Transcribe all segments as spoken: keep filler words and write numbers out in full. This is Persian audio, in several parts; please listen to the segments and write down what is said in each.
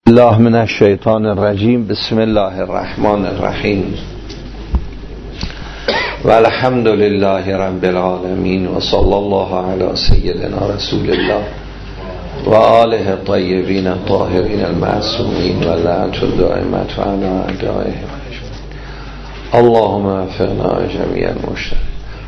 الله من الشیطان الرجیم. بسم الله الرحمن الرحیم و الحمد لله رب العالمین و صلی الله علی سیدنا رسول الله و آله الطیبین الطاهرین المعصومین و لعنت الدائمة علی اعدائهم. اللهم وفقنا جمیع المشترکین.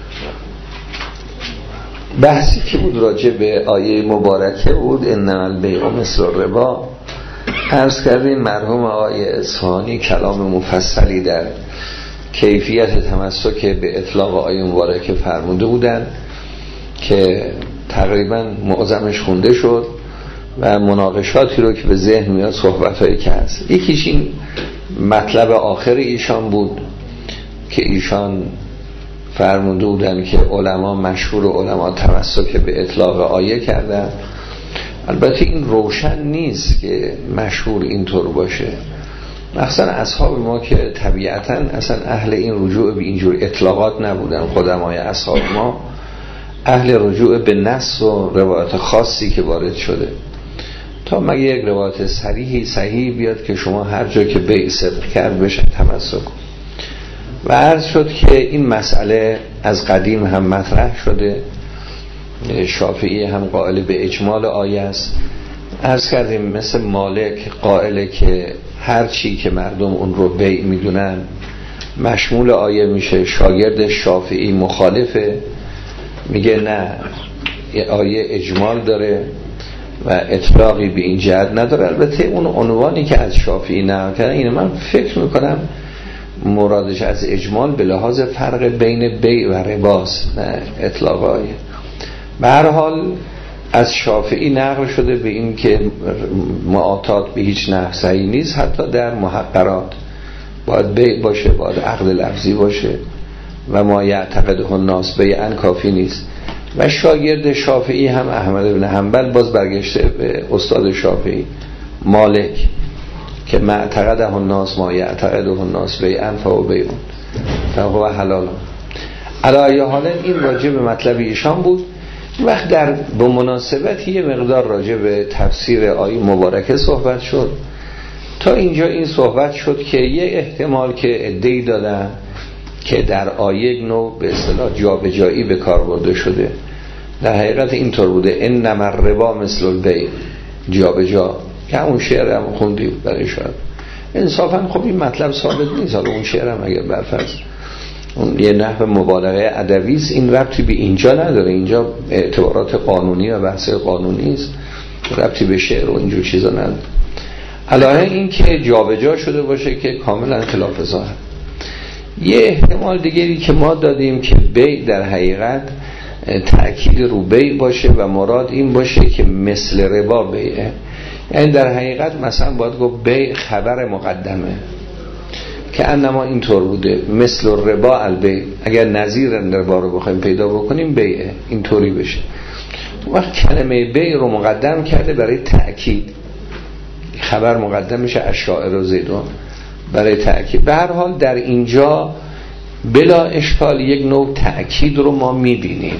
بحثی که بود راجع به آیه مبارکه بود انما البیع مثل الربا. عرض کردیم مرحوم آقای اصفهانی کلام مفصلی در کیفیت تمسک به اطلاق آیه مبارکه فرموده بودن که تقریبا معظمش خونده شد و مناقشاتی رو که به ذهن میاد صحبتایی که هست. یکیش این مطلب آخر ایشان بود که ایشان فرموده بودن که علما مشهور و علما تمسک به اطلاق آیه کردن. البته این روشن نیست که مشهور اینطور باشه، مثلا اصحاب ما که طبیعتاً اصلا اهل این رجوع به اینجور اطلاقات نبودن. خدمای اصحاب ما اهل رجوع به نص و روایت خاصی که وارد شده تا مگه یک روایت صریحی صحیح بیاد که شما هر جا که بیع صدق کرد بشه تمسک. و عرض شد که این مسئله از قدیم هم مطرح شده، شافعی هم قائل به اجمال آیه است. عرض کردیم مثل مالک قائله که هر چی که مردم اون رو بیع میدونن مشمول آیه میشه. شاگرد شافعی مخالفه، میگه نه آیه اجمال داره و اطلاقی به این جهت نداره. البته اون عنوانی که از شافعی نقل کردن اینه، من فکر میکنم مرادش از اجمال به لحاظ فرق بین بیع و رباست، نه اطلاق آیه. به هر حال از شافعی نقل شده به این که معاطات به هیچ نحو صحیح نیست، حتی در محقرات باید بیع باشه، باید عقد لفظی باشه و ما یعتقده الناس بیعا کافی نیست. و شاگرد شافعی هم احمد بن حنبل باز برگشته به استاد شافعی مالک که معتقده الناس ما یعتقده الناس بیعا فهو بیعون فهو حلال. علی ای حال این راجع به مطلب ایشان بود. وقت در به مناسبت یه مقدار راجع به تفسیر آیه مبارکه صحبت شد. تا اینجا این صحبت شد که یه احتمال که عده‌ای دادن که در آیه نوع به اصطلاح جابجایی به کار برده شده، در حقیقت اینطور بوده انما الربا مثل البیع، جابجا که اون شعر هم خوندی برای شاید انصافا خب این مطلب ثابت نیست. حالا اون شعر هم اگر برفرض اون یه نحو مبالغه ادبی است، این ربطی به اینجا نداره. اینجا اعتبارات قانونی و بحث قانونی است، ربطی به شعر و اینجور چیزا نداره. علاوه این که جابجا شده باشه که کاملا خلاف ظاهر. یه احتمال دیگری که ما دادیم که بیع در حقیقت تأکید رو بیع باشه و مراد این باشه که مثل ربا بیعه، یعنی در حقیقت مثلا باید گفت بیع خبر مقدمه که انما اینطور بوده مثل ربا البیع. اگر نظیر ربا رو بخوایم پیدا بکنیم بیعه، اینطوری بشه. وقت کلمه بیع رو مقدم کرده برای تأکید، خبر مقدم میشه الشاعر و زیدون برای تأکید. به هر حال در اینجا بلا اشکال یک نوع تأکید رو ما میبینیم.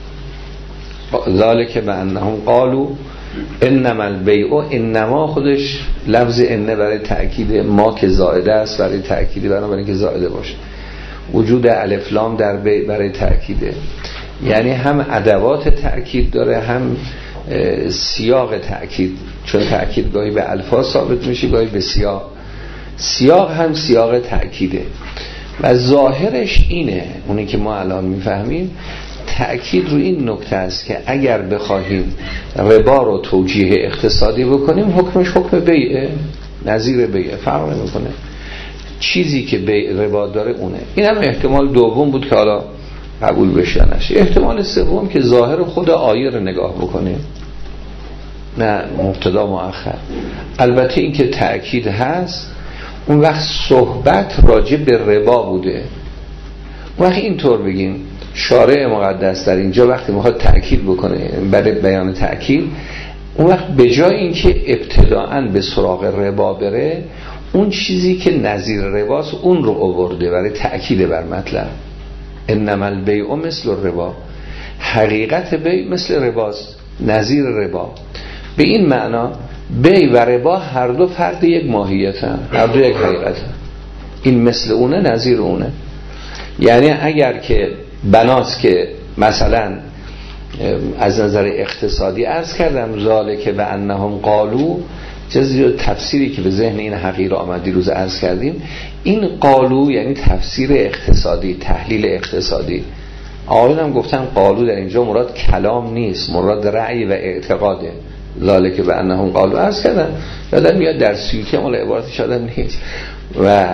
ذالک به انهم قالوا انما البیع، انما خودش لفظ انه برای تأکید، ما که زائده است برای تأکید، برای که زائده باشه. وجود الف لام در بیع برای تأکیده، یعنی هم ادوات تأکید داره هم سیاق تأکید، چون تأکید گاهی به الفاظ ثابت میشه گاهی به سیاق. سیاق هم سیاق تأکیده و ظاهرش اینه، اونی که ما الان میفهمیم تأکید رو این نکته است که اگر بخواهیم ربا رو توجیه اقتصادی بکنیم حکمش حکم بیعه، نظیر بیعه، فرق نمیکنه. چیزی که بیع ربا داره اونه. این هم احتمال دوم بود که حالا قبول بشه نشه. احتمال سوم که ظاهر خود آیه رو نگاه بکنیم، نه مبتدا مؤخر. البته این که تأکید هست اون وقت صحبت راجع به ربا بوده. اون وقت اینطور بگیم شارع مقدس در اینجا وقتی میخواد تأکید بکنه برای بیان تأکید، اون وقت به جای اینکه ابتداءً به سراغ ربا بره، اون چیزی که نظیر رباست اون رو آورده برای تأکید بر مطلب. انما البیع مثل الربا، حقیقت بیع مثل رباست، نظیر ربا. به این معنا بی و ربا هر دو فرد یک ماهیتن، هر دو یک حقیقتن. این مثل اونه نظیر اونه. یعنی اگر که بناست که مثلا از نظر اقتصادی عرض کردم ذالک و انهم قالو، جزئی تفسیری که به ذهن این حقیر آمد دیروز عرض کردیم، این قالو یعنی تفسیر اقتصادی، تحلیل اقتصادی. آقایون هم گفتن قالو در اینجا مراد کلام نیست، مراد رأی و اعتقاده. ذالک و انهم قالو عرض کردم، یادم میاد در سیوطی مال عبارتش یادم نیست. و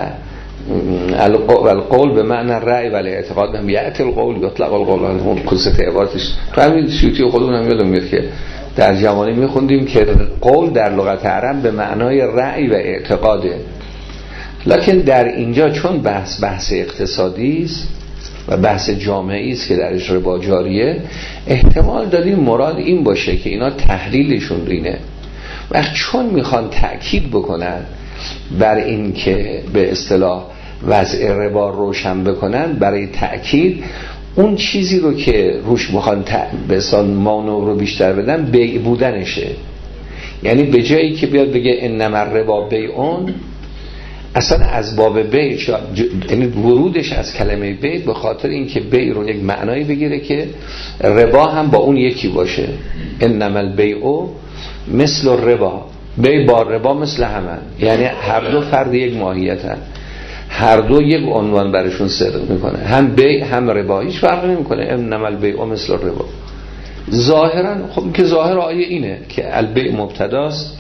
القول به معنی رأی و اعتقاد هم یأتی القول یطلق القول، اون قصه عبارتش تو همین سیوطی خودمون هم یادم میاد که در جوانی میخوندیم که قول در لغت عرب به معنای رأی و اعتقاده. لکن در اینجا چون بحث بحث اقتصادی است و بحث جامعی است که درش ربا جاریه، احتمال دادیم مراد این باشه که اینا تحلیلشون اینه. وقت چون میخوان تأکید بکنن بر این که به اصطلاح وضع ربا روشن بکنن، برای تأکید اون چیزی رو که روش میخوان به اصطلاح مانو رو بیشتر بدن بیع بودنشه. یعنی به جایی که بیاد بگه انما الربا بیعون، اصلا از باب بیع، یعنی ورودش از کلمه بیع به خاطر اینکه بیع رو یک معنایی بگیره که ربا هم با اون یکی باشه. انما البیع مثل الربا، بیع با ربا مثل همن، یعنی هر دو فرد یک ماهیتن، هر دو یک عنوان برشون صدق میکنه، هم بیع هم ربا، هیچ فرق نمیکنه. انما البیع مثل الربا. ظاهرا خب که ظاهر آیه اینه که البیع مبتداست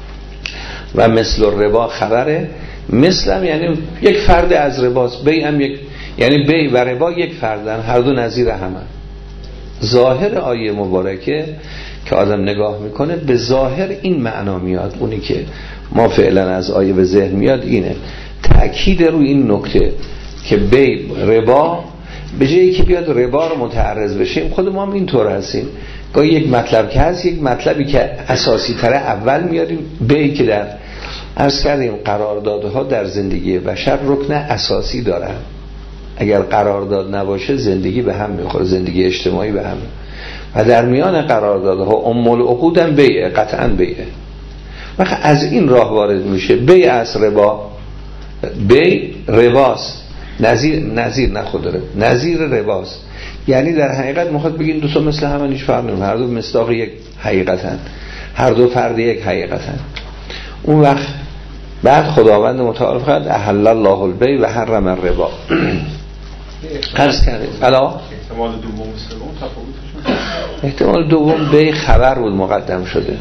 و مثل الربا خبره. مثلم یعنی یک فرد از رباست، بیع هم یک، یعنی بیع و ربا یک فردن، هر دو نظیر همن. ظاهر آیه مبارکه که آدم نگاه میکنه به ظاهر این معنا میاد، اونی که ما فعلا از آیه به ذهن میاد اینه، تأکید روی این نکته که بیع ربا، به جایی که بیاد ربا رو متعرض بشیم، خود ما هم اینطور هستیم، گاهی یک مطلب که هست، یک مطلبی که اساسی تره اول میاریم. بیع که در عرض کردیم قراردادها در زندگی بشر رکن اساسی دارن، اگر قرارداد نباشه زندگی به هم میخوره، زندگی اجتماعی به هم. و در میان قراردادها ام العقود هم بیعه، قطعا بیعه. وقت از این راه وارد میشه بیع از ربا، بیع رباست، نظیر نظیر نخود داره، نظیر رباست. یعنی در حقیقت میخواد بگین دو تا مثل هم هیچ فرق نمیکنه، هر دو مصداق یک حقیقتن، هر دو فرد یک حقیقتن. اون وقت بعد خداوند متعال فرد احل الله البیع و حرم الربا. عرض کرده الا احتمال دوم سوم تفاوتش، احتمال دوم بیع خبر بود مقدم شده،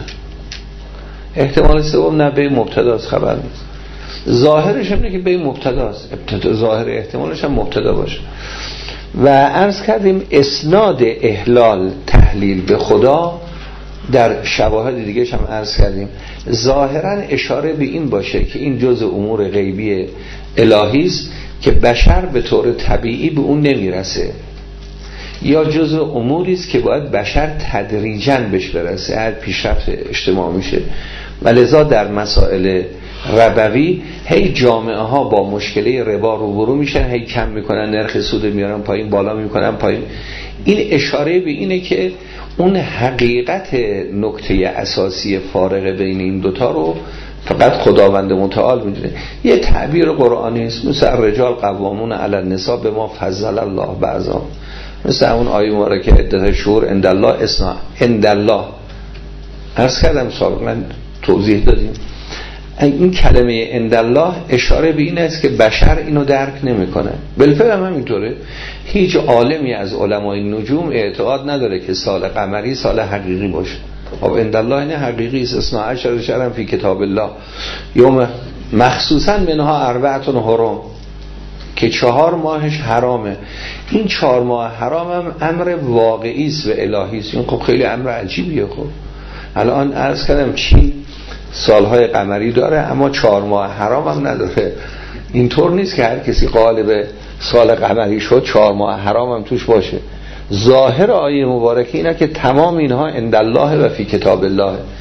احتمال سوم نه بیع مبتداست خبر نیست. ظاهرش اینه که بیع مبتداست، ظاهر احتمالش هم مبتدا باشه. و عرض کردیم اسناد احلال تحلیل به خدا در شواهد دیگه هم عرض کردیم ظاهرا اشاره به این باشه که این جزء امور غیبی الهی است که بشر به طور طبیعی به اون نمیرسه، یا جزء اموری است که باید بشر تدریجاً بهش برسه، هر پیشرفت اجتماع میشه. و لذا در مسائل ربوی هی جامعه ها با مشکله ربا روبرو میشن، هی کم میکنن نرخ سود میارن پایین، بالا میکنن پایین. این اشاره به اینه که اون حقیقت نکته اساسی فارق بین این دوتا رو فقط خداوند متعال میدونه. یه تعبیر قرآنی است، مثل الرجال قوامون علی النساء بما فضل الله بعضهم، مثل اون آیه مبارکه عدت شهور عند الله اثنا عند الله. عرض کردم سابقا توضیح دادیم این کلمه عند الله اشاره به این است که بشر اینو درک نمیکنه. بالفعل هم همینطوره، هیچ عالمی از علمای نجوم اعتقاد نداره که سال قمری سال حقیقی باشه. خب عند الله اینه حقیقی است، اثنا عشر شهرا فی کتاب الله یوم مخصوصا منها اربعتون حرم، که چهار ماهش حرامه. این چهار ماه حرام هم امر واقعی است و الهی است. این خب خیلی امر عجیبیه. خب الان عرض کردم چین سالهای قمری داره اما چهار ماه حرام هم نداره. اینطور نیست که هر کسی قالب سال قمری شد چهار ماه حرام هم توش باشه. ظاهر آیه مبارکه اینه که تمام اینها عند الله و فی کتاب الله،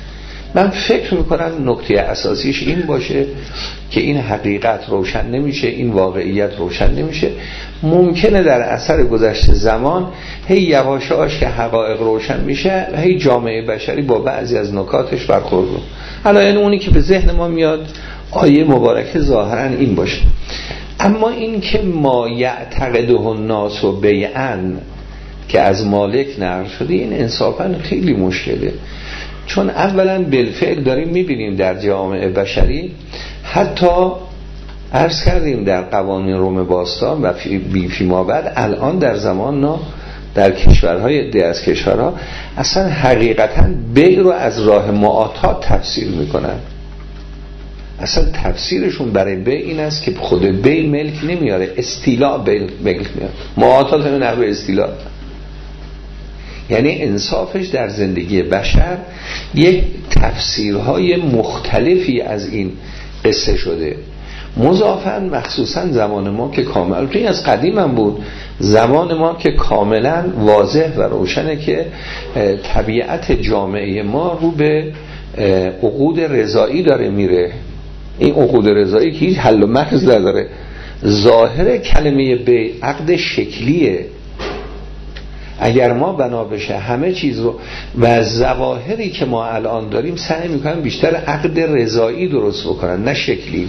من فکر میکنم نکته اساسیش این باشه که این حقیقت روشن نمیشه، این واقعیت روشن نمیشه. ممکنه در اثر گذشت زمان هی یواشاش که حقایق روشن میشه، هی جامعه بشری با بعضی از نکاتش برخورد رو. حالا این اونی که به ذهن ما میاد آیه مبارکه ظاهرا این باشه. اما این که ما یعتقده الناس و بیعن که از مالک نقل شده، این انصافا خیلی مشکله. چون اولا بالفعل داریم میبینیم در جامعه بشری، حتی عرض کردیم در قوانین روم باستان و بی فیما بعد، الان در زمان نا در کشورهای ده از کشورها اصلا حقیقتا بیع رو از راه معاطات تفسیر میکنن. اصلا تفسیرشون برای بیع این است که خود بیع ملک نمیاره، استیلاء بیع ملک میاره. معاطات همین نحوه استیلاء. یعنی انصافش در زندگی بشر یک تفسیرهای مختلفی از این قصه شده. مضافاً مخصوصاً زمان ما که کامل، این از قدیم هم بود، زمان ما که کاملاً واضح و روشنه که طبیعت جامعه ما رو به عقود رضایی داره میره. این عقود رضایی که هیچ حل و مخرج نداره. ظاهر کلمه بیع عقد شکلیه. اگر ما بنا بشه همه چیز رو و ظواهری که ما الان داریم سعی میکنن بیشتر عقد رضایی درست بکنن نه شکلی،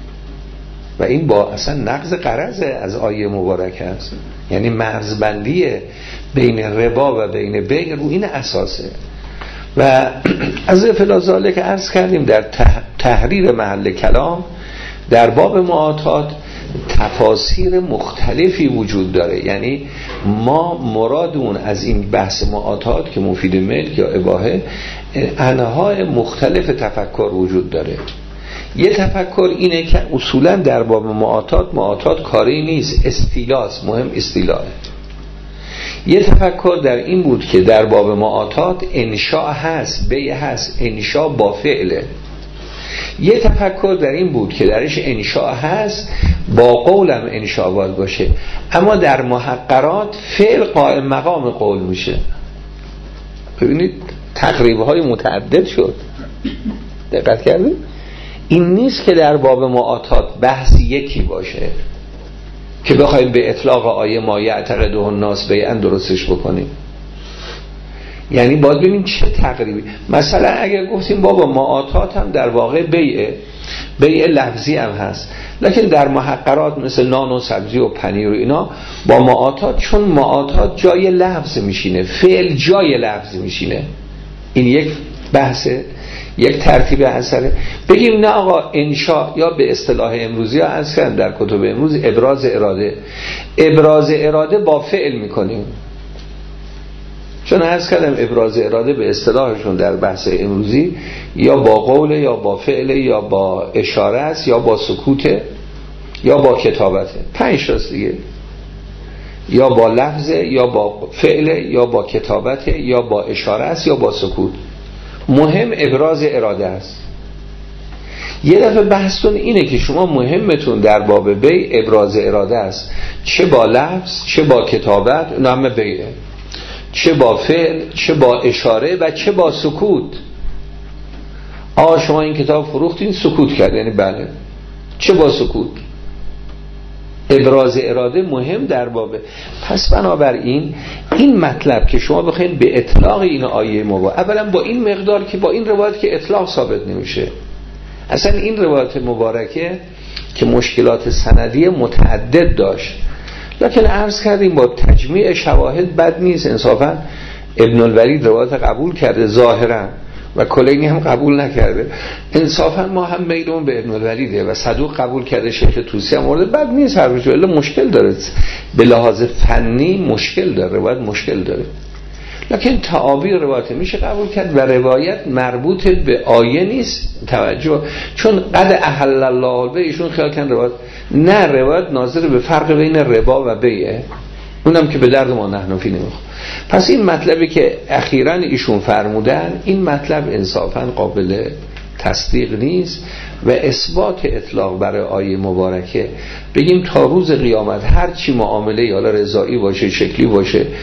و این با اصلا نقض غرض از آیه مبارک است. یعنی مرزبندی بین ربا و بین بیع رو این اساسه. و از فلازاله که عرض کردیم در تحریر محل کلام در باب معاطات تفاسیر مختلفی وجود داره. یعنی ما مرادون از این بحث معاطات که مفید ملک یا اباحه، انواع مختلف تفکر وجود داره. یه تفکر اینه که اصولا در باب معاطات معاطات کاری نیست، استیلاست، مهم استیلاه. یه تفکر در این بود که در باب معاطات انشاء هست، بیع هست، انشاء با فعله. یه تفکر در این بود که درش انشاء هست، با قولم انشاء باید باشه، اما در محقرات فعل قائم مقام قول میشه. ببینید تقریبه های متعدد شد. دقت کردید؟ این نیست که در باب معاطات بحث یکی باشه که بخوایم به اطلاق آیه ما یعتقده الناس بیعا درستش بکنیم. یعنی باید ببینیم چه تقریبی. مثلا اگر گفتیم بابا معاطات هم در واقع بیعه، بیع لفظی هم هست، لکن در محقرات مثل نان و سبزی و پنیر و اینا با معاطات، چون معاطات جای لفظ میشینه، فعل جای لفظ میشینه. این یک بحثه، یک ترتیب اثره. بگیم نه آقا انشاء، یا به اصطلاح امروزی ها عرض کردم در کتب امروز ابراز اراده، ابراز اراده با فعل میکنیم. چون عرض کردم ابراز اراده به اصطلاحشون در بحث امروزی یا با قول یا با فعل یا با اشاره است یا با سکوت یا با کتابته. پنج تاست دیگه، یا با لفظ یا با فعل یا با کتابته یا با اشاره است یا با سکوت. مهم ابراز اراده است. یه دفعه بحثتون اینه که شما مهمتون در باب بیع ابراز اراده است، چه با لفظ چه با کتابت، نام بیعه، چه با فعل چه با اشاره و چه با سکوت. آه شما این کتاب فروختین سکوت کرد، یعنی بله، چه با سکوت. ابراز اراده مهم در بابه. پس بنابراین این مطلب که شما بخواید به اطلاق این آیه مبارک، اولا با این مقدار که با این روایت که اطلاق ثابت نمیشه. اصلا این روایت مبارکه که مشکلات سندی متعدد داشت، لکن عرض کردیم با تجمیع شواهد بد نیست. انصافا ابن الولید روایت قبول کرده ظاهرا و کلینی هم قبول نکرده. انصافا ما هم میلمون به ابن الولیده و صدوق قبول کرده، شیخ توسی هم مورد بد نیست حرفش، ولی مشکل داره به لحاظ فنی، مشکل داره، روایت مشکل داره. لکن تعابیر روایت میشه قبول کرد و روایت مربوط به آیه نیست. توجه، چون قد احل الله البیع ایشون خیال کردن روایت نه، روایت ناظر به فرق بین ربا و بیعه، اونم که به درد ما نحنفی نمیخواد. پس این مطلبی که اخیراً ایشون فرمودن، این مطلب انصافاً قابل تصدیق نیست و اثبات اطلاق برای آیه مبارکه بگیم تا روز قیامت هر چی معامله یا رضایی باشه، شکلی باشه،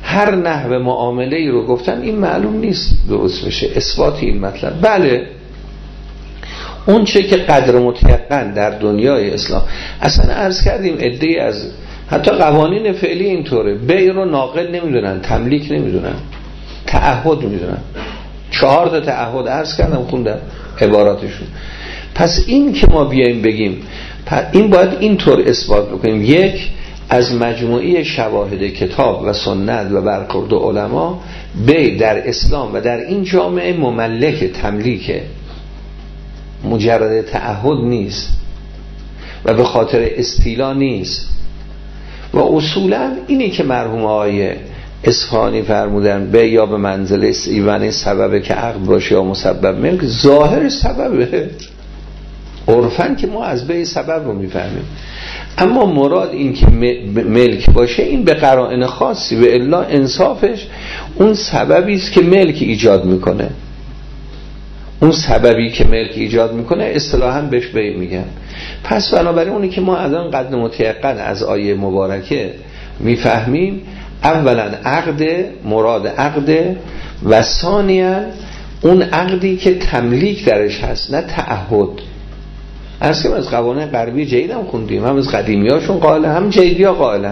هر نحو معامله ای رو گفتن این معلوم نیست درست بشه اثبات این مطلب. بله اون چه که قدر متیقن در دنیای اسلام، اصلا عرض کردیم عده‌ای از حتی قوانین فعلی اینطوره، بیع رو ناقل نمیدونن، تملیک نمیدونن، تعهد میدونن. چهار تا تعهد عرض کردم خوندم عباراتشون. پس این که ما بیایم بگیم این باید اینطور اثبات بکنیم، یک از مجموعه شواهد کتاب و سنت و برخورد علما بیع در اسلام و در این جامعه مملک تملیکه، مجرد تعهد نیست و به خاطر استیلا نیست. و اصولا اینی که مرحوم آقای اصفهانی فرمودن به یا به منزله ایوان سببه که عقد باشه یا مسبب ملک، ظاهر سببه، عرفاً که ما از به سبب رو میفهمیم، اما مراد این که ملک باشه این به قرائن خاصی، و الا انصافش اون سببی است که ملک ایجاد میکنه، اون سببی که ملک ایجاد میکنه اصطلاحاً بهش بیع میگن. پس بنابراین اونی که ما الان قد متیقن از آیه مبارکه میفهمیم، اولا عقد، مراد عقد، و ثانیا اون عقدی که تملیک درش هست نه تعهد. از که از قوانین غربی جدید هم خوندیم، هم از قدیمی هاشون قائل هم جدیدی ها قائل.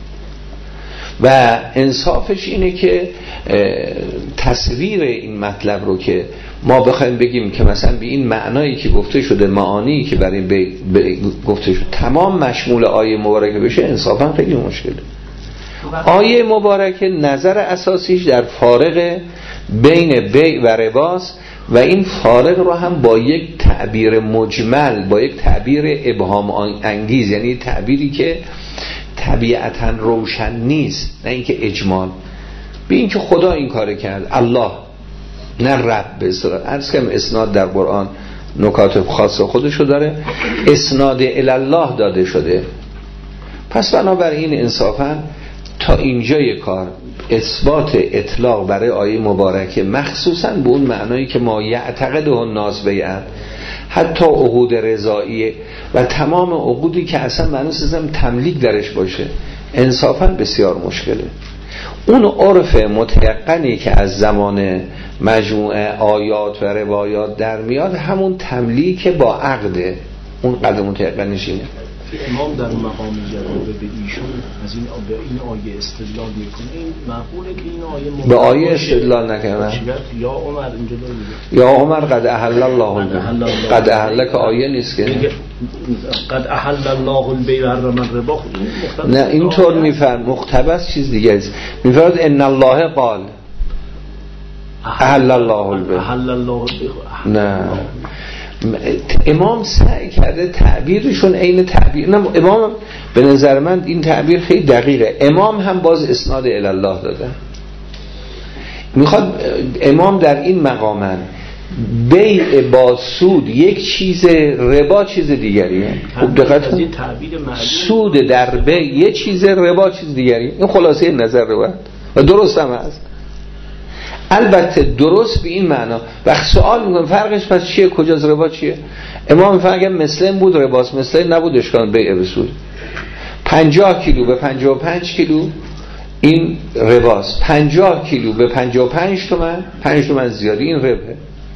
و انصافش اینه که تصویر این مطلب رو که ما بخوایم بگیم که مثلا به این معنایی که گفته شده، معانی که برای ب... ب... گفته شده تمام مشمول آیه مبارکه بشه، انصافا خیلی مشکله. آیه مبارکه نظر اساسیش در فارق بین بیع و رباست، و این فارق رو هم با یک تعبیر مجمل، با یک تعبیر ابهام انگیز، یعنی تعبیری که طبیعتاً روشن نیست، نه اینکه اجمال، به این که خدا این کار کرد، الله نه رب. به اصطلاح عرض کنم اسناد در قرآن نکات خاص خودشو داره، اسناد الله داده شده. پس بنابراین انصافاً تا اینجای کار اثبات اطلاق برای آیه مبارکه مخصوصاً به اون معنایی که ما یعتقده الناس بیعن، حتی عقود رضاییه و تمام عقودی که اصلا معنی سیزم تملیک درش باشه، انصافاً بسیار مشکله. اون عرف متیقنی که از زمان مجموعه آیات و روایات در میاد همون تملیک با عقده، اون قدر متیقنش اینه. امام در مقام جواب به ایشون از این به این آیه استدلال میکنه، این معقوله که این آیه به آیه استدلال نکنه. یا عمر اینجا داره یا عمر قد احل الله قد احل که آیه نیست که قد احل الله البیع و حرم الربا. نه اینطور میفرم، مقتبس چیز دیگه است. میفرد ان الله قال احل الله البیع. احل الله البیع. نه امام سعی کرده تعبیرشون عین تعبیر، نه امام به نظر من این تعبیر خیلی دقیقه. امام هم باز اسناد الی الله داده، میخواد امام در این مقامن بیع با سود یک چیز، ربا چیز دیگریه. خوب دقت کنید، سود در بیع یک چیز، ربا چیز دیگریه. این خلاصه نظر رو و درست هم هست. البته درست به این معنا. وقت سوال میکنم فرقش پس چیه، کجاست ربا چیه؟ امام میفرماید مثلا بود رباست، مثلا نبود اشکال بیع رسول. پنجاه کیلو به پنجاه و پنج کیلو این رباست، پنجاه کیلو به پنجاه و پنج تومن، پنج تومن زیادی این ربه.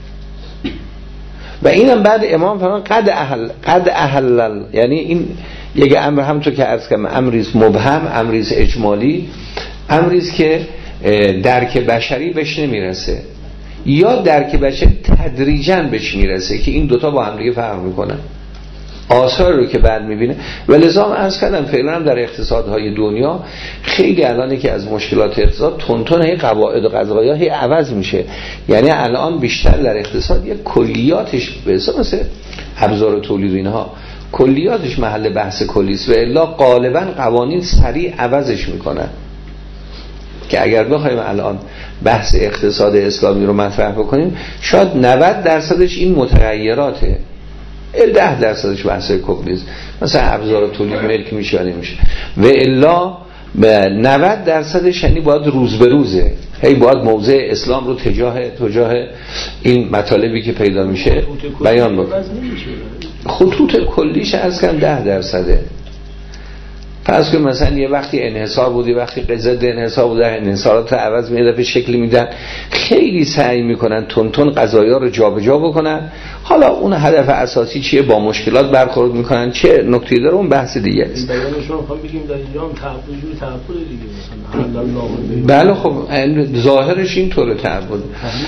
و اینم بعد امام فرمان قد احل قد احلل، یعنی این یک امر همونطور که عرض کردم امریز مبهم، امریز اجمالی، امریز که درک بشری بهش نمیرسه، یا درک بشری تدریجاً بهش میرسه که این دوتا با هم دیگه فرق میکنن، آثار رو که بعد میبینه. و لذا عرض کردم فعلا هم در اقتصادهای دنیا خیلی الان که از مشکلات اقتصاد تونتون هی قواعد و قضایا هی عوض میشه. یعنی الان بیشتر در اقتصاد یک کلیاتش به حساب مثل ابزار تولید اینها کلیاتش محل بحث کلیست، و الا غالبا قوانین سریع عوضش میکنن. که اگر بخوایم الان بحث اقتصاد اسلامی رو مطرح بکنیم شاید نود درصدش این متغیراته، ده درصدش بحث کلیست، مثلا ابزار تولید ملک میشه یا نمیشه، و الا نود درصدش یعنی باید روز به روزه، هی باید موضع اسلام رو تجاه تجاه این مطالبی که پیدا میشه بیان بکنیم. خطوط کلیش از کم ده درصده، پس که مثلا یه وقتی انحصار بود، یه وقتی قضیه انحصار بود، انحصارات رو عوض می‌کنن، دفعه شکلی میدن، خیلی سعی میکنن تون تون قضایا رو جابجا بکنن. حالا اون هدف اساسی چیه، با مشکلات برخورد میکنن، چه نکته‌ای داره اون بحث دیگه است. بیانشون می‌خوام بگیم در ایران تعبد جور تعبد دیگه مثلا. بله خب ظاهرش اینطوره تعبد.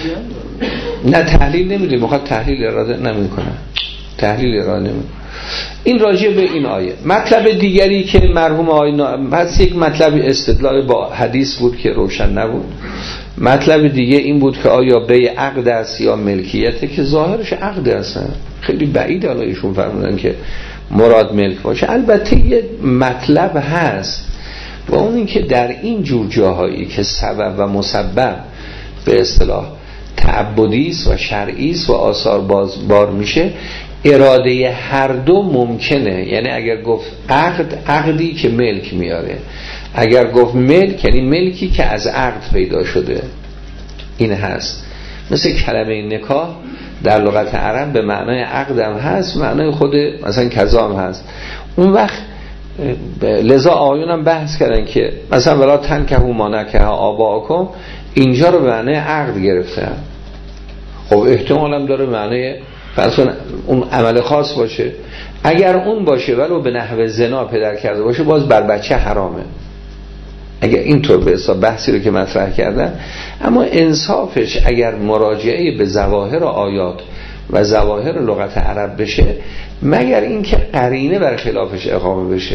نه تحلیل نمیده، میخواد تحلیل اراده نمیکنه، تحلیل اراده نمیکنه. این راجع به این آیه. مطلب دیگری که مرحوم آیه پس یک مطلب استدلال با حدیث بود که روشن نبود. مطلب دیگه این بود که آیا به عقد است یا ملکیته، که ظاهرش عقد است. خیلی بعید حالا ایشون فرمودن که مراد ملک باشه. البته یه مطلب هست و اون این که در این جور جاهایی که سبب و مسبب به اصطلاح تعبدی است و شرعی است و آثار باز بار میشه، اراده هر دو ممکنه. یعنی اگر گفت عقد، عقدی که ملک میاره، اگر گفت ملک یعنی ملکی که از عقد پیدا شده. این هست مثل کلمه نکاح در لغت عرب به معنای عقد هم هست، معنای خود مثلا کذا هم هست. اون وقت لذا آیون هم بحث کردن که مثلا ولا تنکحوا ما نکح آباءکم، اینجا رو به معنای عقد گرفتن. خب احتمال هم داره معنای فرض اون عمل خاص باشه. اگر اون باشه ولو به نحو زنا پدر کرده باشه، باز بر بچه حرامه. اگر اینطور به حساب بحثی رو که مطرح کردن، اما انصافش اگر مراجعه به ظواهر آیات و ظواهر لغت عرب بشه، مگر اینکه قرینه بر خلافش اقامه بشه،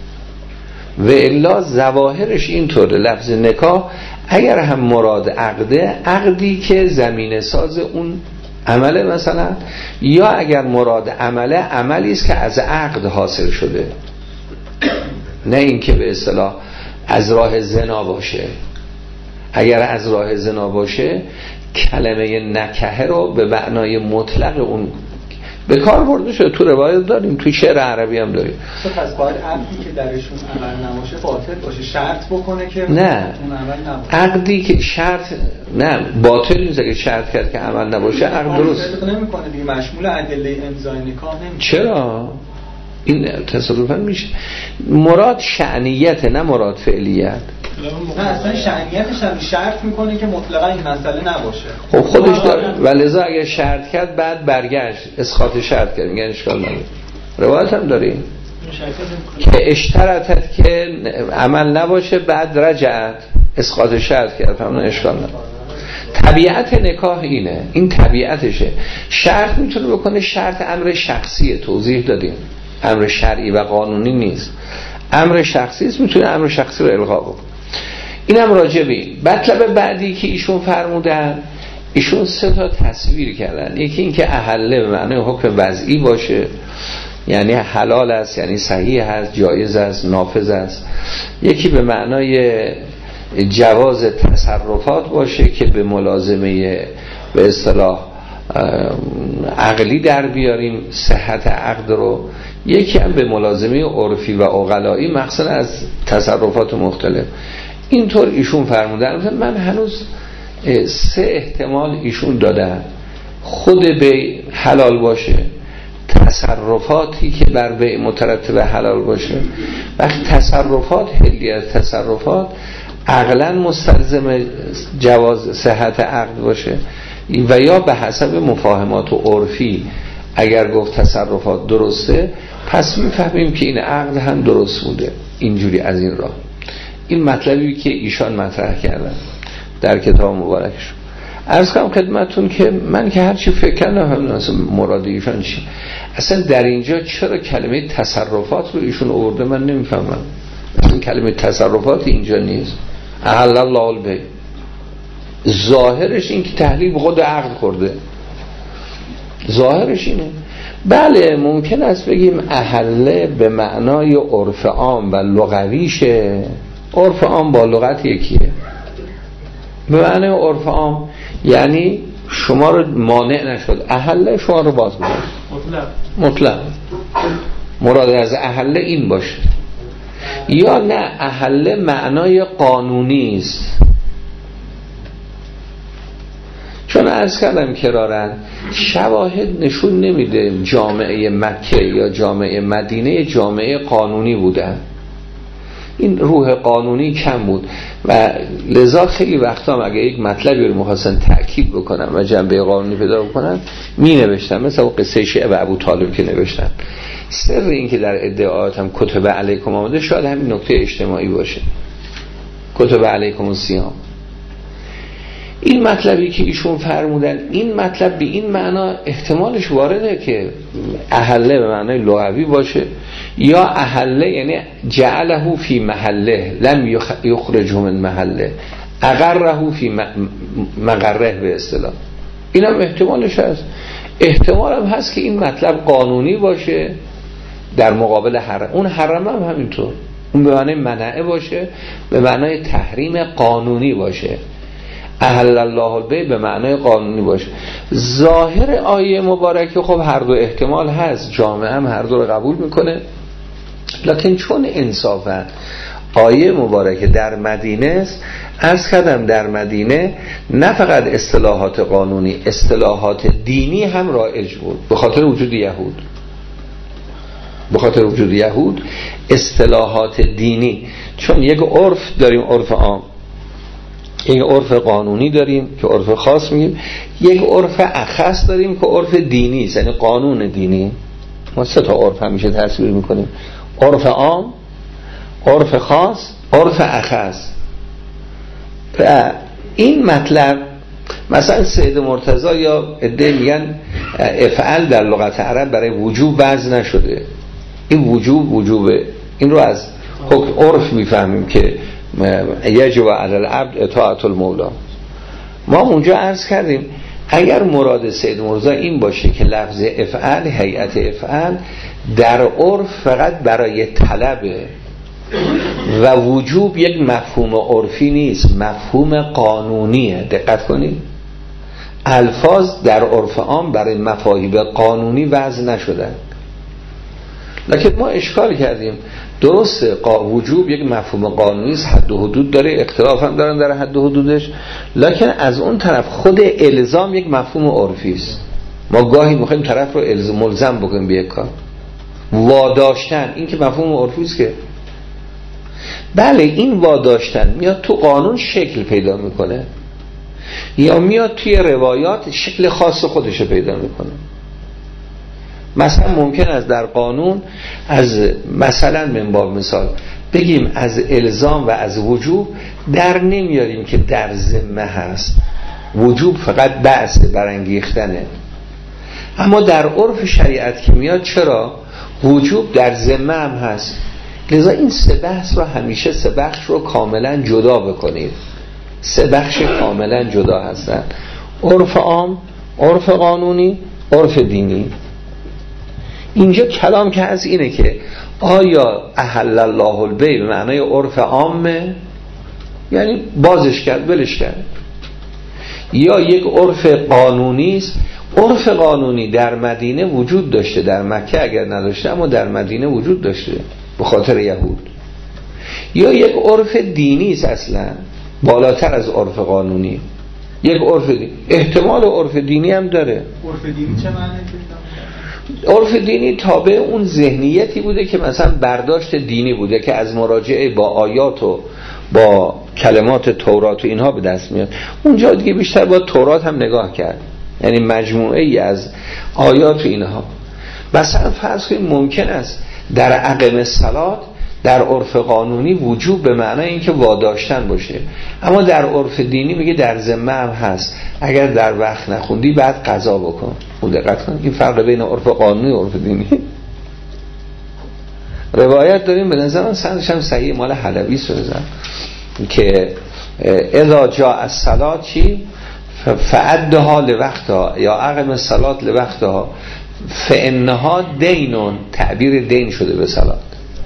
و الا ظواهرش اینطوره. لفظ نکاح اگر هم مراد عقده، عقدی که زمینه ساز اون عمله مثلا، یا اگر مراد عمله، عملی است که از عقد حاصل شده، نه اینکه به اصطلاح از راه زنا باشه. اگر از راه زنا باشه، کلمه نکحه رو به معنای مطلق اون به کار برده شده. تو روایت داریم، تو شعر عربی هم داریم. پس باید عقدی که درشون عمل نباشه باطل باشه، شرط بکنه که نه اون عمل نباشه. عقدی که شرط نه باطل نیست که شرط کرد که عمل نباشه، عقد درست نمیکنه دیگه، مشمول ادله امضای نکاح نمیشه. چرا؟ این تصادفاً میشه. مراد شأنیت، نه مراد فعلیت. نه اصلا شأنیتش هم شرط میکنه که مطلقا این مسئله نباشه. خب خودش داره، ولذا اگه شرط کرد بعد برگشت اسقاط شرط کرد، میگن اشکال نداره. روایت هم داریم که اشترطت که عمل نباشه، بعد رجعت اسقاط شرط کرد، همون اشکال نداره. طبیعت نکاح اینه، این طبیعتشه. شرط میتونه بکنه، شرط امر شخصیه، توضیح دادیم، امر شرعی و قانونی نیست، امر شخصی است، میتونه امر شخصی رو الغا بکنه. اینم راجع به این مطلب بعدی که ایشون فرمودن. ایشون سه تا تصویر کردن. یکی این که احله به معنی حکم وضعی باشه، یعنی حلال است، یعنی صحیح است، جایز است، نافذ است. یکی به معنای جواز تصرفات باشه که به ملازمه به اصطلاح عقلی در بیاریم صحت عقد رو. یکی هم به ملازمه عرفی و عقلایی، مقصد از تصرفات مختلف. اینطور ایشون فرمودن. من هنوز سه احتمال ایشون دادن: خود به حلال باشه، تصرفاتی که بر به مترتب حلال باشه. وقتی تصرفات حلی از تصرفات عقلا مستلزم جواز صحت عقد باشه، و یا به حسب مفاهمات و عرفی اگر گفت تصرفات درسته، پس میفهمیم که این عقد هم درست بوده. اینجوری از این راه. این مطلبی که ایشان مطرح کردن در کتاب مبارکشون. عرض کنم خدمتون که من که هرچی فکر کردم هم اصلا مراد ایشان چی، اصلا در اینجا چرا کلمه تصرفات رو ایشون آورده من نمیفهمم. اصلا کلمه تصرفات اینجا نیست. احل الله البیع، ظاهرش این که تحلیل به خود عقد خورده، ظاهرش اینه. بله ممکن است بگیم احله به معنای عرف عام و لغویشه. عرف عام با لغت یکیه. به معنای عرف عام یعنی شما رو مانع نشد، احله شما رو باز گذاشت مطلق. مطلق مراد از احله این باشه. یا نه احله معنای قانونی است، چون عرض کردم کرارن شواهد نشون نمیده جامعه مکه یا جامعه مدینه جامعه قانونی بودن. این روح قانونی کم بود و لذا خیلی وقتا اگه یک مطلبی رو می‌خواستن تأکید بکنن و جنبه قانونی پیدا بکنن می نوشتن، مثلا قصه شیعه و ابو طالب که نوشتن. سر این که در ادعاات هم کتب علیکم آمده شاید همین نکته اجتماعی باشه، کتب علیکم الصیام. این مطلبی که ایشون فرمودن، این مطلب به این معنا احتمالش وارده که احله به معنای لغوی باشه، یا احله یعنی جعله فی محله لم یخرجه من محله، اقره فی مقره به اصطلاح. این هم احتمالش هست. احتمال هم هست که این مطلب قانونی باشه در مقابل حرم. اون حرم هم همینطور، اون به معنای منعه باشه، به معنای تحریم قانونی باشه. احل الله البیع به معنای قانونی باشه. ظاهر آیه مبارکه خب هر دو احتمال هست، جامعه هم هر دو رو قبول میکنه، لکن چون انصافا آیه مبارکه در مدینه است، عرض کردم در مدینه نه فقط اصطلاحات قانونی، اصطلاحات دینی هم رایج بود به خاطر وجود یهود. به خاطر وجود یهود اصطلاحات دینی، چون یک عرف داریم، عرف عام، یک عرف قانونی داریم که عرف خاص میگیم، یک عرف اخص داریم که عرف دینی است، یعنی قانون دینی. ما سه تا عرف همیشه تصویر میکنیم: عرف عام، عرف خاص، عرف اخص. و این مطلب مثلا سید مرتضی یا عده میگن افعل در لغت عرب برای وجوب وضع نشده. این وجوب وجوبه، این رو از حکم عرف میفهمیم که یجب علی العبد اطاعت المولا. ما اونجا عرض کردیم اگر مراد سید مرتضی این باشه که لفظ افعل، هیئت افعل در عرف فقط برای طلبه و وجوب یک مفهوم عرفی نیست، مفهوم قانونیه. دقت کنید، الفاظ در عرف عام برای مفاهیم قانونی وضع نشدن. لکن ما اشکال کردیم، درسته وجوب یک مفهوم قانونی است، حد و حدود داره، اختلاف هم دارن در حد و حدودش، لکن از اون طرف خود الزام یک مفهوم عرفی است. ما گاهی میخوایم طرف رو الزام ملزم بکنیم به یک کار. واداشتن این که مفهوم عرفی است که بله، این واداشتن میاد تو قانون شکل پیدا میکنه یا میاد توی روایات شکل خاص خودش پیدا میکنه. مثلا ممکن است در قانون از مثلا من باب مثال بگیم از الزام و از وجوب در نمیاریم که در ذمه هست، وجوب فقط بعض برانگیختنه، اما در عرف شریعت که میاد چرا وجوب در ذمه هم هست. لذا این سه بحث رو همیشه سه بخش رو کاملا جدا بکنید. سه بخش کاملا جدا هستن: عرف عام، عرف قانونی، عرف دینی. اینجا کلام که از اینه که آیا احل الله البیع به معنای عرف عامه، یعنی بازش کرد ولش کرد، یا یک عرف قانونی است. عرف قانونی در مدینه وجود داشته، در مکه اگر نداشته اما در مدینه وجود داشته به خاطر یهود. یا یک عرف دینی است، اصلا بالاتر از عرف قانونی، یک عرف دینی. احتمال عرف دینی هم داره. عرف دینی چه معنی؟ عرف دینی تابع اون ذهنیتی بوده که مثلا برداشت دینی بوده که از مراجعه با آیات و با کلمات تورات و اینها به دست میاد. اونجا دیگه بیشتر با تورات هم نگاه کرد، یعنی مجموعه ای از آیات و اینها. مثلا فرض کنیم ممکن است در اقم الصلات در عرف قانونی وجوب به معنای اینکه واداشتن باشه، اما در عرف دینی میگه در ذمه هم هست، اگر در وقت نخوندی بعد قضا بکن. خود دقت کن، این فرق بین عرف قانونی و عرف دینی. روایت داریم به نظر من سندش هم صحیح، مال حلبی سوزن که اذا جاء الصلات چی فعدها لوقتها یا اقم الصلات لوقتها فانها دینون، تعبیر دین شده به صلات.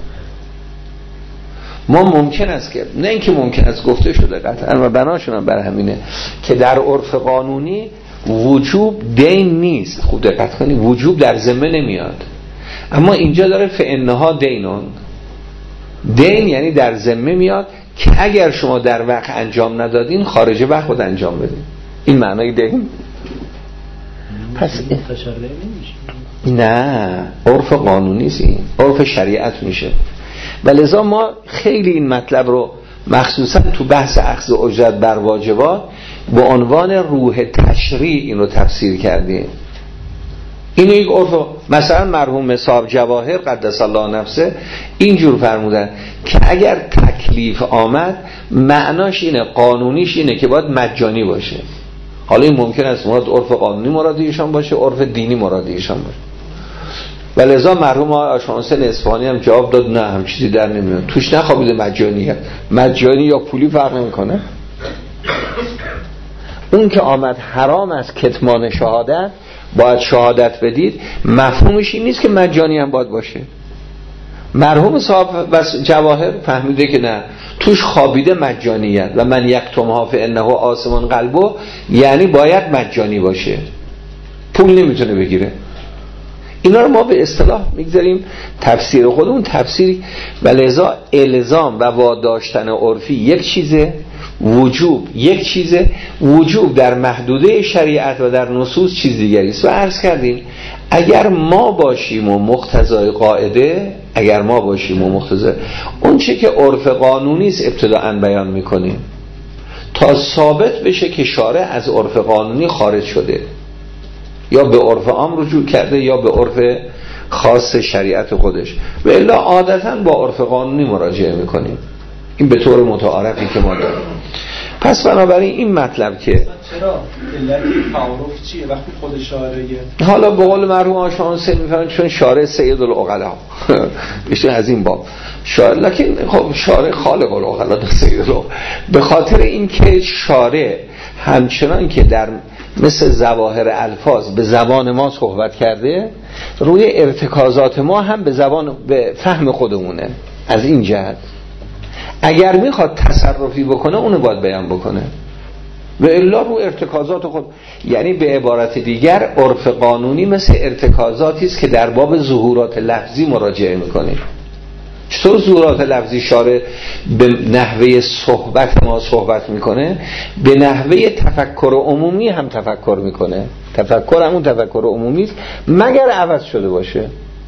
ما ممکن است که نه اینکه ممکن است، گفته شده قطعا و بناشون هم بر همینه که در عرف قانونی وجوب دین نیست. خوب دقت کنید، وجوب در ذمه نمیاد، اما اینجا داره فانها دینون، دین یعنی در ذمه میاد که اگر شما در وقت انجام ندادین خارج وقت خود انجام بدین. این معنای دین. پس نه، عرف قانونی است، این عرف شریعت میشه. و لذا ما خیلی این مطلب رو مخصوصا تو بحث اخذ اجرت بر واجبات به عنوان روح تشریع این رو تفسیر کردیم. این یک عرف. مثلا مرحوم صاحب جواهر قدس الله نفسه اینجور فرمودن که اگر تکلیف آمد معناش اینه، قانونیش اینه که باید مجانی باشه. حالا این ممکن است مراد عرف قانونی مراد ایشان باشه، عرف دینی مراد ایشان باشه. و لذا مرحوم آشانسن اصفهانی هم جواب داد نه هم چیزی در نمیاد، توش نخوابیده مجانیه. مجانی یا پولی فرق نمیکنه. اون که آمد حرام از کتمان شهادت، باید شهادت بدید، مفهومش این نیست که مجانی هم باید باشه. مرحوم صاحب بس جواهر فهمیده که نه، توش خوابیده مجانیت و من یکتمها فانه آثم قلبه، یعنی باید مجانی باشه، پول نمیتونه بگیره. اینا رو ما به اصطلاح میگذاریم تفسیر خودمون تفسیری. و لذا الزام و واداشتن عرفی یک چیزه، وجوب یک چیزه. وجوب در محدوده شریعت و در نصوص چیز دیگری است. و عرض کردیم اگر ما باشیم و مقتضای قاعده، اگر ما باشیم و مقتضای اون چه که عرف قانونی است ابتداءً بیان میکنیم تا ثابت بشه که شارع از عرف قانونی خارج شده، یا به عرف عام رجوع کرده یا به عرف خاص شریعت خودش، و الا عادتاً با عرف قانونی مراجعه میکنیم. این به طور متعارفی که ما داریم. پس بنابراین این مطلب که چرا علت تعارف چیه وقتی خود شارعه، حالا به قول مرحوم آشانسه میفهمن چون شارع سید العقلا میشه از این باب شارع، لکن خب شارع خالق العقلا نه سید العقلا. به خاطر اینکه شارع همچنان که در مثل ظواهر الفاظ به زبان ما صحبت کرده، روی ارتکازات ما هم به زبان به فهم خودمونه. از این جهت اگر میخواد تصرفی بکنه اونو باید بیان بکنه، و الا رو ارتکازات خود. یعنی به عبارت دیگر عرف قانونی مثل ارتکازاتی است که در باب ظهورات لفظی مراجعه میکنه. چطور ظهورات لفظی شارع به نحوه صحبت ما صحبت میکنه، به نحوه تفکر عمومی هم تفکر میکنه. تفکر همون تفکر عمومی است مگر عوض شده باشه.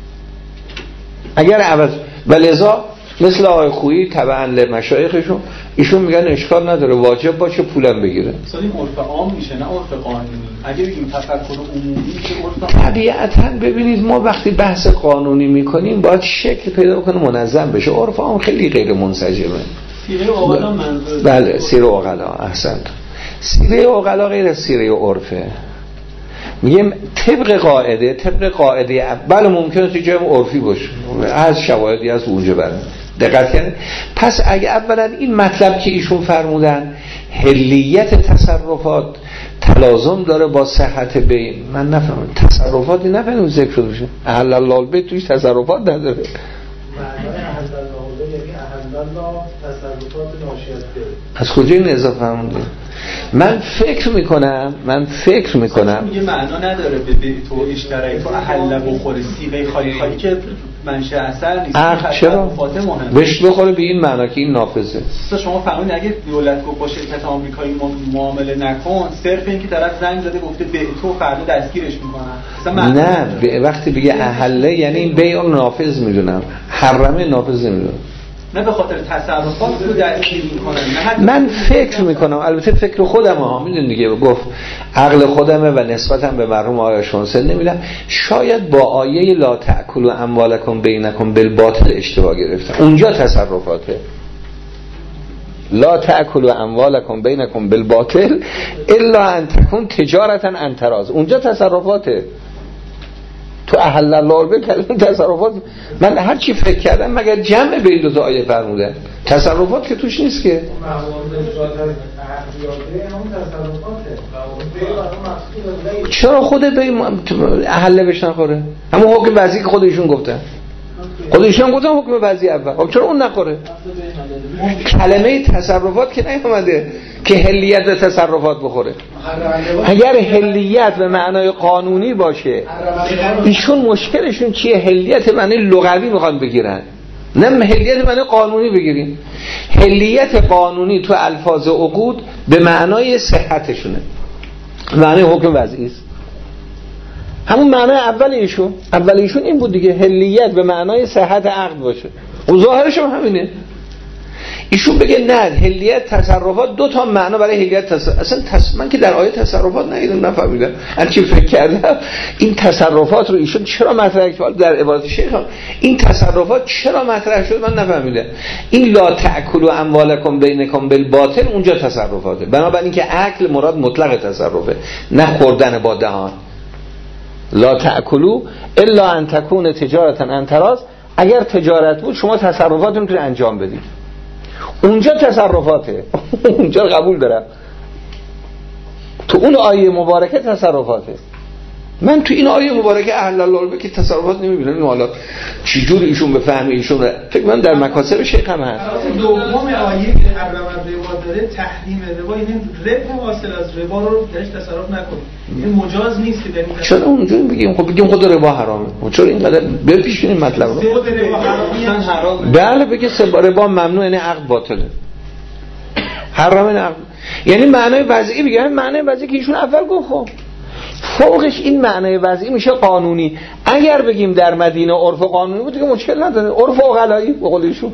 اگر عوض و لذا مثل آقای خویی تبعاً لمشایخشون ایشون میگن اشکال نداره واجب باشه پولم بگیره. مثلا این عرف عام میشه نه عرف قانونی. اگه بگیم تفکر عمومی که عرف طبیعتاً ببینید ما وقتی بحث قانونی میکنیم باید شکل پیدا کنه منظم بشه. عرف عام خیلی غیر منسجمه. سیره عقلا منظور بله سیره عقلا احسنت. سیره عقلا غیر از سیره عرفه. میگم طبق قاعده طبق قاعده بله ممکنه تو جای عرفی باشه از شواهدی از اونجا برن دقت کنید. پس اگه اولا این مطلب که ایشون فرمودن حلیت تصرفات تلازم داره با صحت بین، من نفهمم تصرفاتی نفهمم ذکر شده باشه. احل الله البیت توش تصرفات نداره. معنای احل الله یعنی احل الله تصرفات ناشیانه. از کجا این اضافه فرموده؟ من فکر میکنم من فکر میکنم میگه معنا نداره به تو اشترایی تو احل بخوره سیغه خالی خالی که منشأ اثر نیست. عقل چرا بهش بخوره به این معنا که این نافذه. شما فهمید اگه دولت گفت با شرکت آمریکایی معامله نکن، صرف این که طرف زنگ زده گفته به تو فردا دستگیرش میکنن نه ب... وقتی بگه احله یعنی این بیع نافذ میدونم، حرمه نافذ نمیدونم، نه به خاطر تصرفات رو دستگیر میکنن. من فکر میکنم البته فکر خودم ها میدون دیگه گفت عقل خودمه و نسبتم به مرحوم آقای شونسل نمیدم، شاید با آیه لا تأکلوا اموالکم بینکم بالباطل اشتباه گرفتم. اونجا تصرفاته لا تأکلوا اموالکم بینکم بالباطل الا ان تکون تجارتا عن تراض، اونجا تصرفاته. تو احل الله به کلمه تصرفات من هر چی فکر کردم مگر جمع بین دو تا آیه فرمودن، تصرفات که توش نیست که. چرا خود به احله بهش نخوره؟ همون حکم وضعی که خودشون گفتن خودشون گفتن حکم وضعی اول، خب چرا اون نخوره؟ کلمه تصرفات که نیومده که حلیت به تصرفات بخوره. اگر حلیت به معنای قانونی باشه ایشون مشکلشون چیه؟ حلیت معنی لغوی میخوان بگیرن، نه حلیت معنی قانونی بگیریم. حلیت قانونی تو الفاظ عقود به معنای صحتشونه، معنی حکم وضعی است. همون معنی اول ایشون اول ایشون این بود دیگه، حلیت به معنای صحت عقد باشه. و ظاهرش هم همینه. ایشون بگه نه حلیت تصرفات دو تا معنا برای حلیت تصرف. اصلا تص... من که در آیه تصرفات ندیدم، نفهمیدم. هر چی فکر کردم این تصرفات رو ایشون چرا مطرح کرد در عبارت شیخ هم. این تصرفات چرا مطرح شد من نفهمیدم. این لا تأکلوا اموالکم بینکم بالباطل اونجا تصرفاته. بنابراین که اکل مراد مطلق تصرفه، نه خوردن با دهان. لا تأکلوا الا ان تکون تجارتا عن تراض. اگر تجارت بود شما تصرفات رو انجام بدید. اونجا تصرفاته. اونجا قبول دارم. تو اون آیه مبارکه تصرفاته. من تو این آیه مبارکه اهل الله به که تصرفات نمیبینم. این حالا چجور ایشون بفهمه ایشون رو. فکر من در مکاسب شیخ هم هست. دوم آیه که حرم ربا داره تحریم ربا، یعنی ربا حاصل از ربا رو درش تصرف نکنید. این مجاز نیست که در این چرا اونجوری بگیم؟ خب بگیم خود ربا حرامه. چرا اینقدر بپیشونیم مطلب رو؟ خود ربا حرامه. بله بگه ربا ممنوع، یعنی عقد باطله. حرام این عقد. یعنی معنای وضعی بگه، معنای وضعی که ایشون اول گفت خب فوقش این معنای وضعی میشه قانونی. اگر بگیم در مدینه عرف و قانونی بود دیگه مشکل نداره. عرف و غلایی به قول ایشون.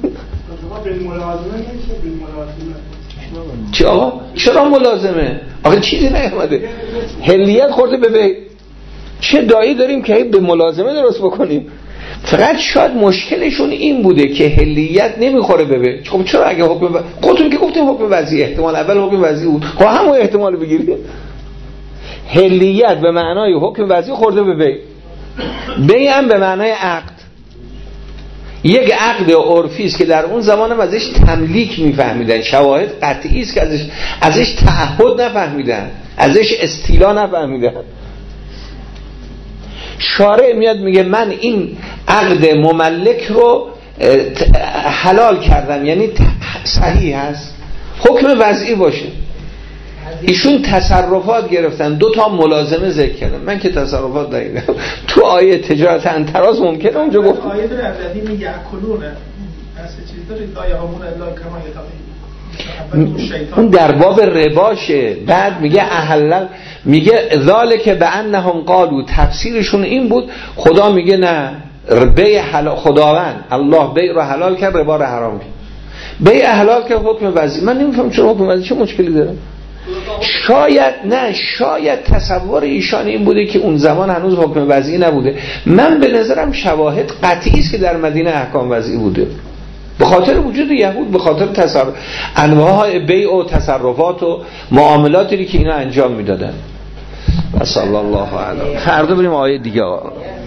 چی آقا؟ چرا ملازمه؟ آخه چیزی نیومده. حلیت خورده به بی. چه دایی داریم که به ملازمه درست بکنیم؟ فقط شاید مشکلشون این بوده که حلیت نمیخوره به بی. خب چرا اگه حکم و... خودتون که گفتیم حکم وضعی، احتمال اول حکم وضعی بود. خب همون احتمال بگیرید. حلیت به معنای حکم وضعی خورده به بی. بی هم به معنای عقد. یک عقد عرفی است که در اون زمان هم ازش تملیک میفهمیدن. شواهد قطعی است که ازش ازش تعهد نفهمیدن، ازش استیلا نفهمیدن. شارع میاد میگه من این عقد مملک رو حلال کردم، یعنی صحیح هست، حکم وضعی باشه. ایشون تصرفات گرفتن، دو تا ملازمه ذکر کردن. من که تصرفات ندیدم. تو آیه تجارت انتراز ممکنه اونجا گفت آیه در الذین یاکلون اصل چیز داره لا یهمون الا کما یتقی. اون در باب رباشه. بعد میگه احلل، میگه ذالک بانهم قالوا، تفسیرشون این بود. خدا میگه نه، بیع حلال، خداوند الله بیع رو حلال کرد، ربا رو حرام کرد. بیع حلال کرد حکم وضعی. من نمیفهم چرا حکم وضعی چه مشکلی داره. شاید نه، شاید تصور ایشان این بوده که اون زمان هنوز حکم وضعی نبوده. من به نظرم شواهد قطعی است که در مدینه احکام وضعی بوده، به خاطر وجود یهود، به خاطر تصرف انواع بیع و تصرفات و معاملاتی که اینا انجام میدادن. و صلی الله علیه. فردا بریم آیه دیگه.